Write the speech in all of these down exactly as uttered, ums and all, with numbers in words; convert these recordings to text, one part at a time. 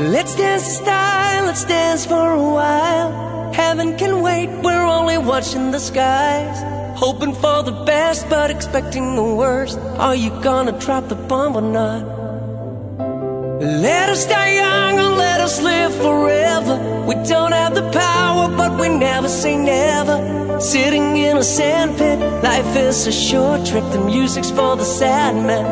Let's dance in style, let's dance for a while. Heaven can wait, we're only watching the skies. Hoping for the best, but expecting the worst. Are you gonna drop the bomb or not? Let us die young or let us live forever. We don't have the power, but we never say never. Sitting in a sandpit, life is a short trip. The music's for the sad men.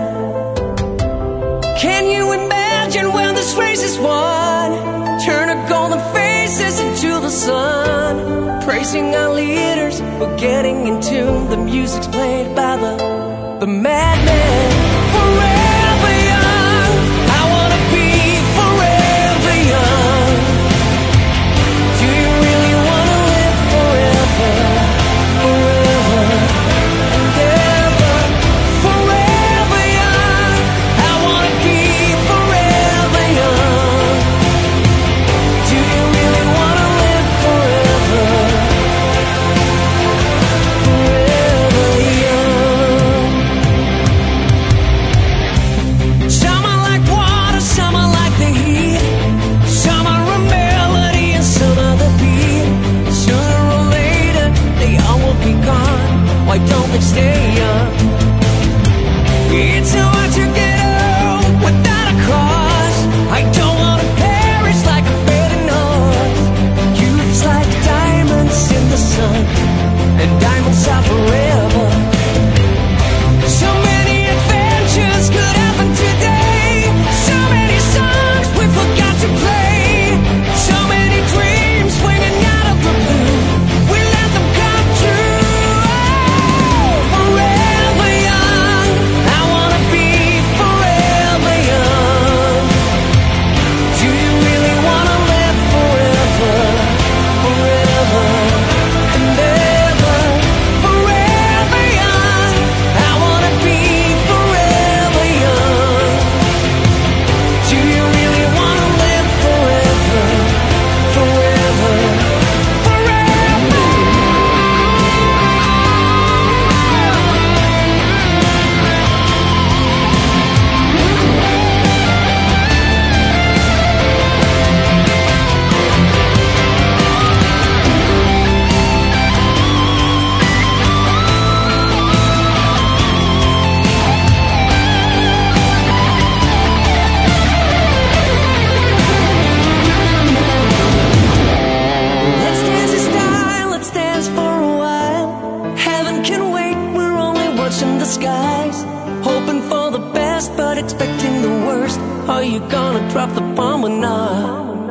Can you imagine when this race is won? Turn our golden faces into the sun. Praising our leaders, we're getting in tune. The music's played by the, the madman. Forever young, I wanna be forever young. Do you really wanna live forever? Forever and ever. Forever young, I wanna be forever young. Do you really wanna live forever? Forever young. Some are like water, some are like the heat. Some are a melody and some are the beat. Sooner or later, they all will be gone. Why don't they stay young? It's so hard to get old without a cause. I don't wanna perish like a fading horse. Youth's like diamonds in the sun, and diamonds are forever. So many adventures could happen today. So many songs we forgot to play. So many dreams swinging out of the blue. We let them come true. Oh, forever young, I wanna be forever young. Do you really wanna live forever? Forever and ever. Forever young, I wanna be forever young. Do you really wanna live forever? Forever, forever. Let's dance in style, let's dance for a while. Heaven can wait, we're only watching the skies. Hoping for the best, but expecting the worst. Are you gonna drop the bomb or not?